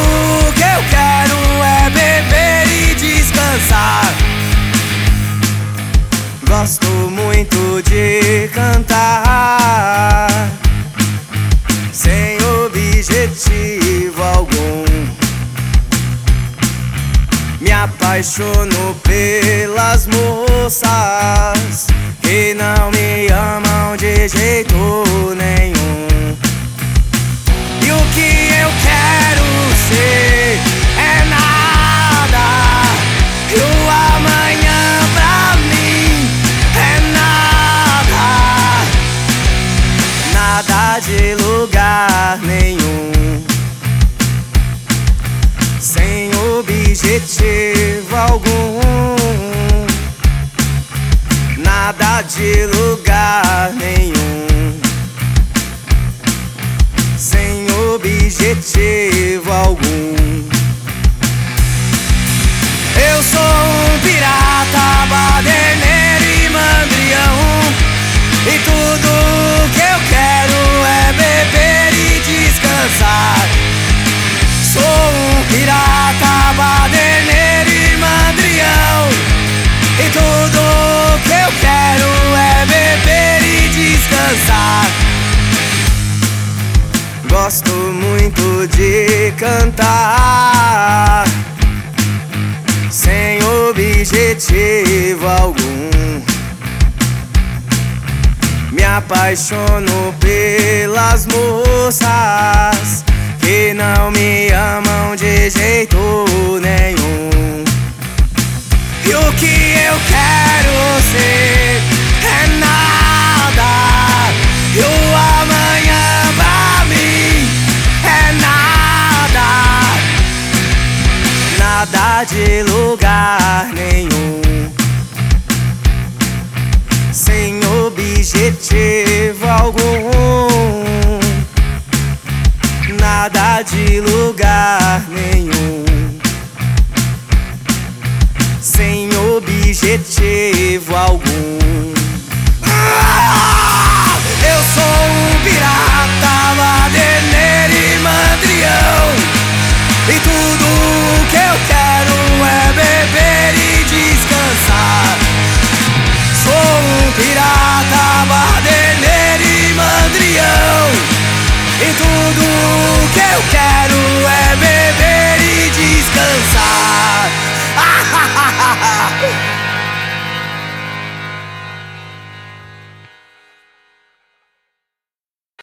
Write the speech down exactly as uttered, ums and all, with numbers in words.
que eu quero é beber e descansar. Gosto muito de cantar, sem objetivo algum. Me apaixono pelas moças que não me amam de jeito nenhum. E o que eu quero ser é nada, e o amanhã pra mim é nada. Nada de lugar nenhum, sem objetivo algum. Nada de lugar nenhum, sem objetivo algum. Eu sou um pirata, baderneiro e mandrião, e tudo que eu quero é beber e descansar. Sou um pirata, baderneiro e mandrião, e tudo que eu quero é beber e descansar. Gosto muito de cantar, sem objetivo algum. Me apaixono pelas moças que não me amam de jeito nenhum. E o que eu quero ser é nada, e o amanhã pra mim é nada. Nada de lugar nenhum, sem objetivo algum. Nada de lugar nenhum, sem objetivo algum. Ah! Eu sou um pirata, baderneiro e mandrião, e tudo que eu quero é beber e descansar. Sou um pirata, baderneiro e mandrião, e tudo que eu quero